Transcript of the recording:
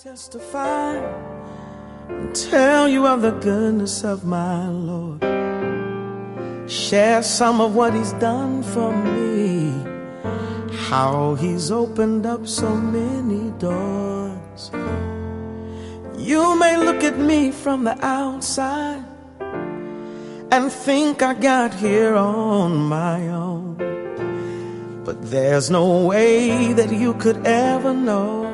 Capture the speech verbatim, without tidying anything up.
Testify and tell you of the goodness of my Lord. Share some of what he's done for me, how he's opened up so many doors. You may look at me from the outside and think I got here on my own, but there's no way that you could ever know